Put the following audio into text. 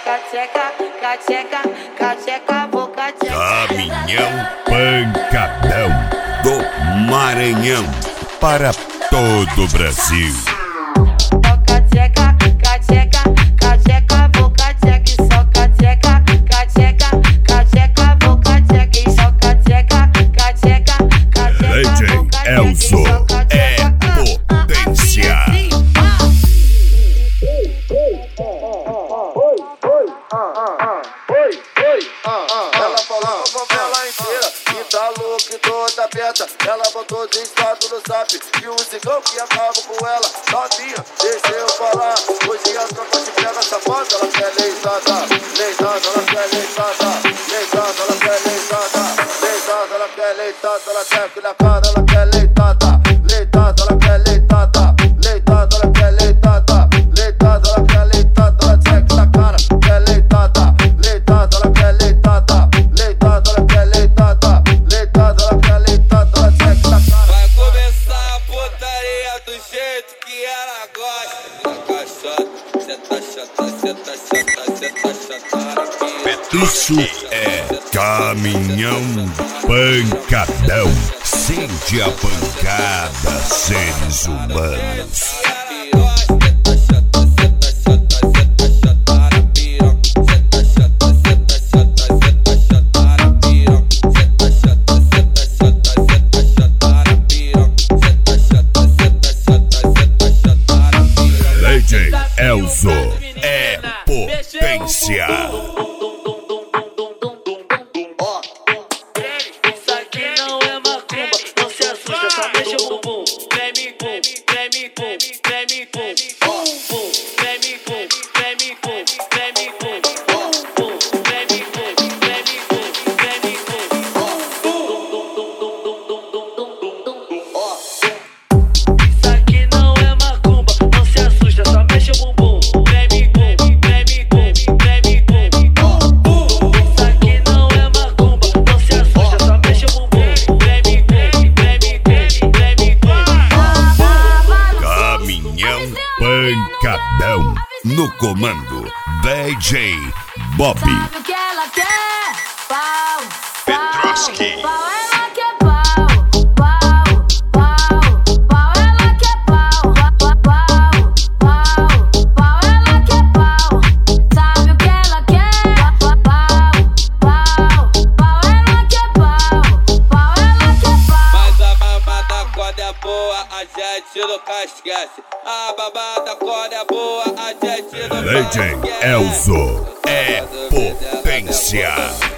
cacheca, vou cacheca. Caminhão Pancadão do Maranhão para todo o Brasil. Cacheca, vou cacheca e só cacheca, vou cacheca e só cacheca, DJ Elzo é potência. Ela falou com a favela inteira que tá louca e toda aberta. Ela botou de estado no zap e o cigão que acaba com ela. Novinha, deixa eu falar. Hoje a tropa te pega safada. Ela quer leitada, ela quer leitada, ela quer leitada, ela quer leitada, ela quer que na cara, ela quer leitada, ela quer leitada, ela quer leitada, ela quer leitada, ela quer que na cara, quer leitada, ela quer leitada, ela quer leitada, ela quer leitada, ela quer que na cara. Vai começar a putaria do jeito que ela gosta. Cê tá chata. Isso é Caminhão Pancadão. Sente a pancada, seres humanos. DJ Elzo é potência. Isso aqui não é macumba, não se assusta, só mexe o bumbum. Treme, pum, treme, pum, treme, pum, pum, pum, treme, pum, treme, pum, treme, pum, pum, pum, treme, pum, treme, pum, treme, pum. Isso aqui não é macumba, não se assusta, só mexe o bumbum. Treme, pum, treme, pum, treme, pum, pum, pum. Isso aqui não é macumba, não se assusta, só mexe o bumbum. Treme, pum, treme, pum, treme, pum. Caminhão Pancadão no comando DJ Bob Sabe o que ela quer? Pau, Petroski. pau, ela quer pau, pau, ela quer pau, pau, ela quer pau. Sabe o que ela quer? Pau, ela quer pau, ela quer pau. Mas a babada quando é boa, a gente nunca esquece. A babada quando é boa, a gente nunca DJ esquece. Elzo é potência.